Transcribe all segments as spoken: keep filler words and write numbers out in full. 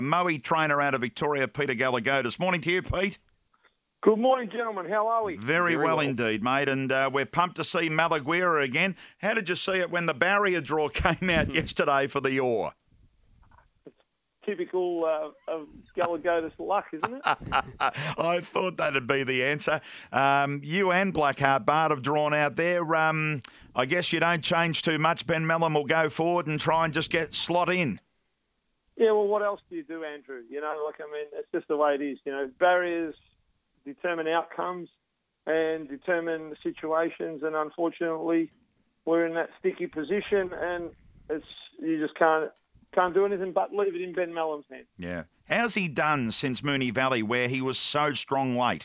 Moe trainer out of Victoria, Peter Galligotis. Morning to you, Pete. Good morning, gentlemen. How are we? Very, Very well, well indeed, mate. And uh, we're pumped to see Malaguera again. How did you see it when the barrier draw came out yesterday for the Orr? Typical uh, of Galligotis luck, isn't it? I thought that'd be the answer. Um, you and Blackheart Bart have drawn out there. Um, I guess you don't change too much. Ben Melham will go forward and try and just get slot in. Yeah, well, what else do you do, Andrew? You know, like, I mean, it's just the way it is. You know, barriers determine outcomes and determine situations, and unfortunately, we're in that sticky position, and it's you just can't can't do anything but leave it in Ben Melham's hand. Yeah, how's he done since Moonee Valley, where he was so strong late?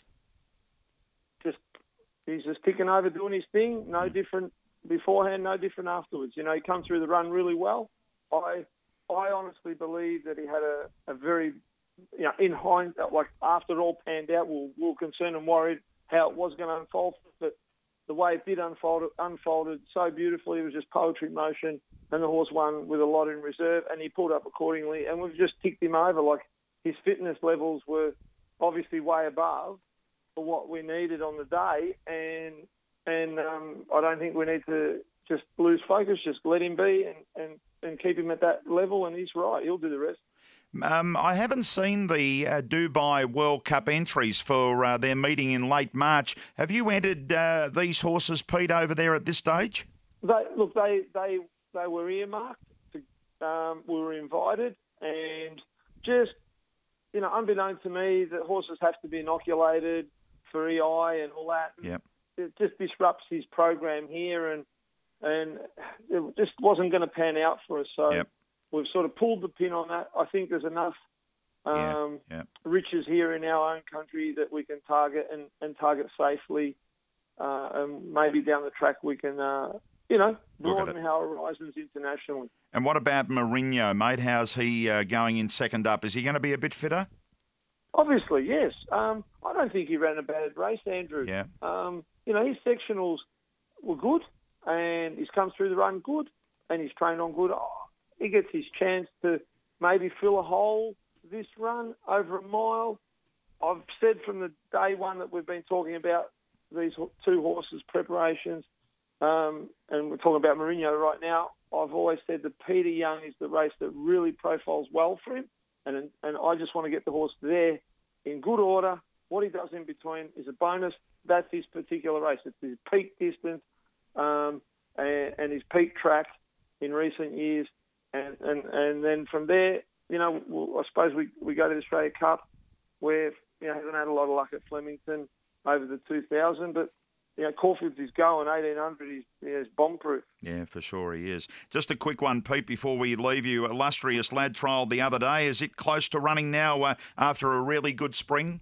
Just he's just ticking over, doing his thing. No different beforehand, no different afterwards. You know, he come through the run really well. I I honestly believe that he had a, a very You know, in hindsight, like after it all panned out, we we were concerned and worried how it was going to unfold. But the way it did unfold, it unfolded so beautifully. It was just poetry motion, and the horse won with a lot in reserve, and he pulled up accordingly. And we've just ticked him over. Like his fitness levels were obviously way above for what we needed on the day, and and um, I don't think we need to just lose focus. Just let him be and, and, and keep him at that level, and he's right. He'll do the rest. Um, I haven't seen the uh, Dubai World Cup entries for uh, their meeting in late March. Have you entered uh, these horses, Pete, over there at this stage? They, look, they they they were earmarked. To, um, we were invited, and just you know, unbeknown to me, the horses have to be inoculated for E I and all that. Yep. It just disrupts his program here, and and it just wasn't going to pan out for us. So. Yep. We've sort of pulled the pin on that. I think there's enough um, yeah, yeah. riches here in our own country that we can target and, and target safely. Uh, and maybe down the track we can, uh, you know, broaden our horizons internationally. And what about Mourinho, mate? How's he uh, going in second up? Is he going to be a bit fitter? Obviously, yes. Um, I don't think he ran a bad race, Andrew. Yeah. Um, you know, his sectionals were good, and he's come through the run good, and he's trained on good. Oh, he gets his chance to maybe fill a hole this run over a mile. I've said from the day one that we've been talking about these two horses' preparations, um, and we're talking about Mourinho right now. I've always said that Peter Young is the race that really profiles well for him, and and I just want to get the horse there in good order. What he does in between is a bonus. That's his particular race. It's his peak distance um, and, and his peak track in recent years. And, and and then from there, you know, we'll, I suppose we, we go to the Australia Cup, where you know hasn't had a lot of luck at Flemington over the two thousand, but you know Caulfield's is going eighteen hundred. He's, he's bomb proof. Yeah, for sure he is. Just a quick one, Pete, before we leave you. Illustrious Lad trial the other day. Is it close to running now uh, after a really good spring?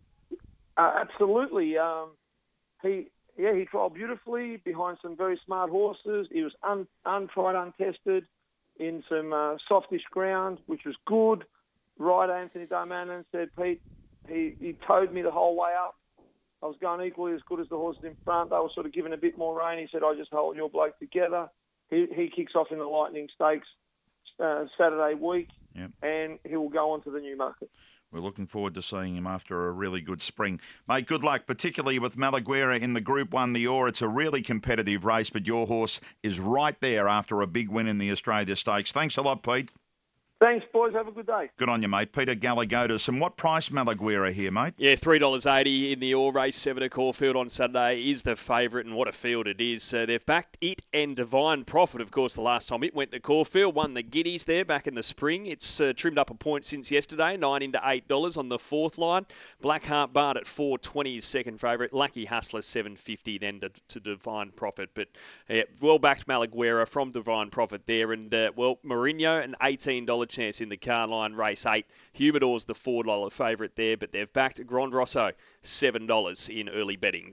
Uh, absolutely. Um, he yeah he trialled beautifully behind some very smart horses. He was un, untried, untested. In some uh, softish ground, which was good. Rider Anthony Darmanin said, Pete, he, he towed me the whole way up. I was going equally as good as the horses in front. They were sort of giving a bit more rein. He said, I just hold your bloke together. He, he kicks off in the Lightning Stakes uh, Saturday week, yep. and he will go on to the Newmarket. We're looking forward to seeing him after a really good spring. Mate, good luck, particularly with Malaguera in the Group one, the Orr. It's a really competitive race, but your horse is right there after a big win in the Australia Stakes. Thanks a lot, Pete. Thanks, boys. Have a good day. Good on you, mate. Peter Galligotis. And what price Malaguera here, mate? Yeah, three dollars eighty in the All Race seven at Caulfield on Saturday is the favourite, and what a field it is. Uh, they've backed it and Divine Profit, of course, the last time it went to Caulfield. Won the Giddies there back in the spring. It's uh, trimmed up a point since yesterday, nine into eight dollars on the fourth line. Blackheart Bart at four twenty is second favourite. Lucky Hustler seven fifty then to, to Divine Profit. But uh, well-backed Malaguera from Divine Profit there. And, uh, well, Mourinho, an eighteen dollars chance in the car line, race eight. Humidor's the four dollars favourite there, but they've backed Grand Rosso seven dollars in early betting.